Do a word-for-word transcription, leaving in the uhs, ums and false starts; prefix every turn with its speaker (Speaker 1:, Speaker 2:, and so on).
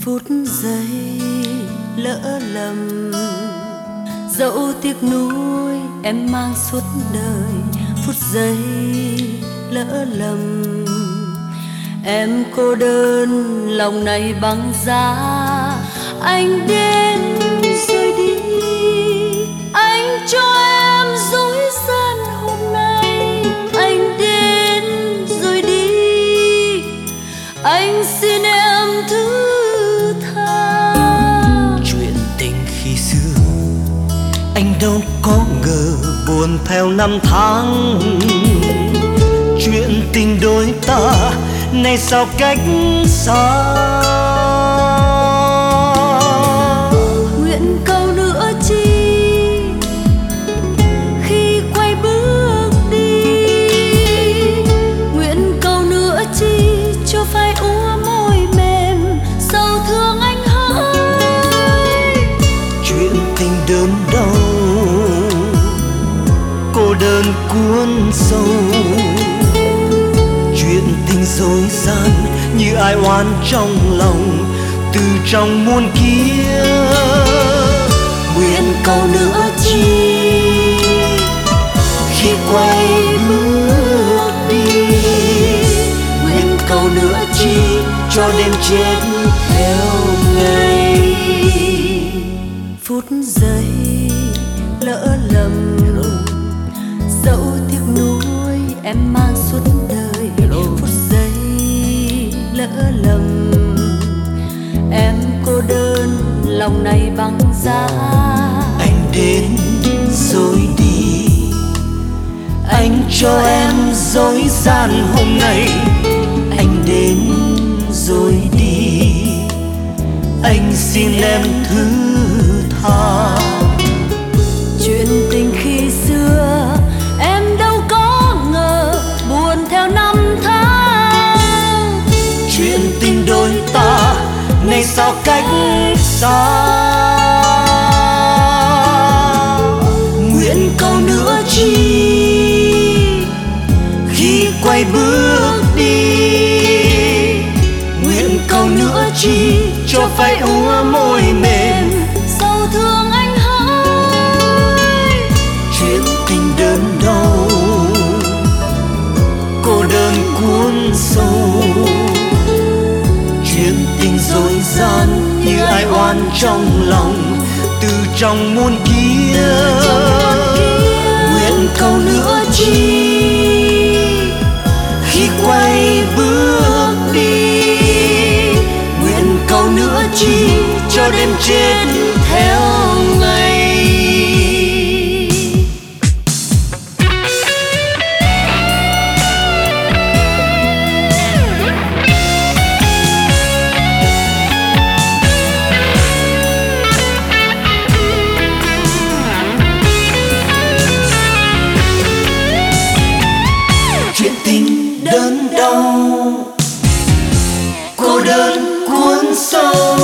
Speaker 1: Phút giây lỡ lầm, dẫu tiếc nuối em mang suốt đời. Phút giây lỡ lầm, em cô đơn lòng này băng giá. Anh đến rồi đi, anh cho em dối gian hôm nay. Anh đến rồi đi, anh xin em thứ tha.
Speaker 2: Chuyện tình khi xưa anh đâu có ngờ buồn theo năm tháng. Chuyện tình đôi ta nay sao cách xa.
Speaker 1: Nguyện cầu nữa chi khi quay bước đi, nguyện cầu nữa chi cho phai úa môi mềm sầu thương anh hỡi.
Speaker 2: Chuyện tình đớn đau cô đơn cuốn sâu, chuyện tình dối gian như ai oán trong lòng từ trong muôn kia. Nguyện cầu nữa chi khi quay bước đi, nguyện cầu nữa chi cho đêm chết theo ngày.
Speaker 1: Phút giây lỡ lầm, dẫu tiếc nuối em mang suốt đời. Phút giây lỡ lầm, em cô đơn lòng này băng giá.
Speaker 2: Anh đến rồi đi, anh cho em dối gian hôm nay. Anh đến rồi đi, anh xin em thứ tha.
Speaker 1: Chuyện tình khi xưa em đâu có ngờ buồn theo năm tháng.
Speaker 2: Chuyện tình đôi ta nay sao cách xa. Nguyện cầu nữa chi khi quay bước đi, nguyện cầu nữa chi cho phai úa môi mềm
Speaker 1: Sầu thương anh hỡi.
Speaker 2: chuyện tình đớn đau cô đơn cuốn sâu, chuyện tình dối gian như ai oán trong lòng từ trong muôn kia. Nguyện cầu nữa chi khi quay bước đi, nguyện cầu nữa chi cho đêm chết theo ngày. Chuyện tình đớn đau cô đơn cuốn sâu,